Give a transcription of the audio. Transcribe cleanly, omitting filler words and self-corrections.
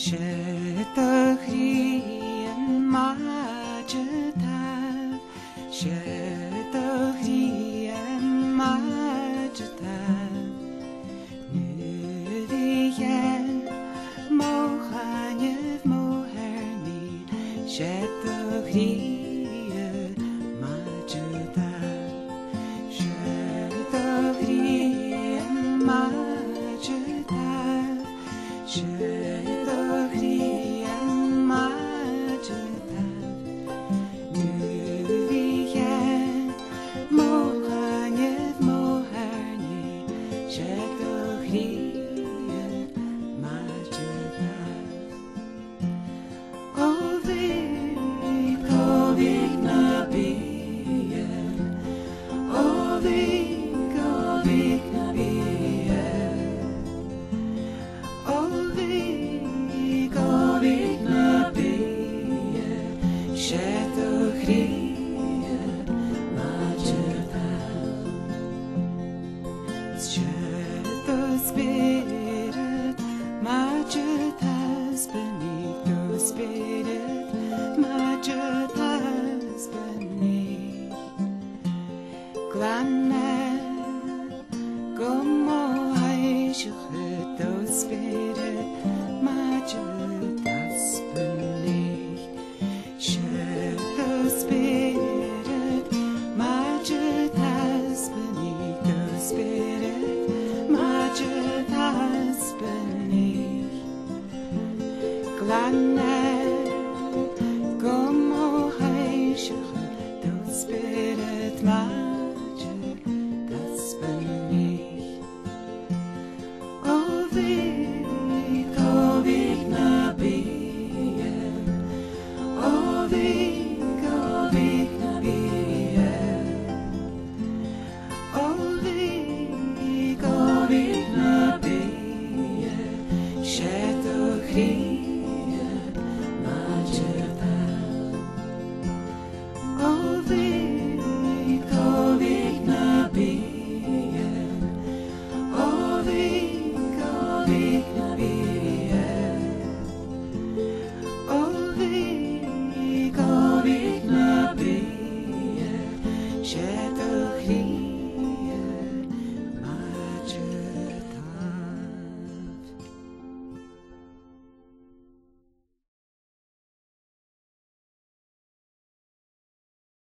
Shetachrian Majetav, Shetachrian Majetav, Nudiyen Mochanev Moherni, Shetachrian Majetav, Shetachrian Majetav, Shetachrian Majetav, Nudiyen Mochanev Moherni, Shetachrian Majetav. Ovik, Ovik Nabiyen, Ovik, Ovik Nabiyen, Ovik, Ovik Nabiyen, Shetachrian Majetav. Shetach Spirit Majetav beneath the Spirit Majetav beneath Glanet Gomo Haishach the Spirit Majetav beneath Shetach Spirit Majetav beneath the Spirit Majetav beneath Glanet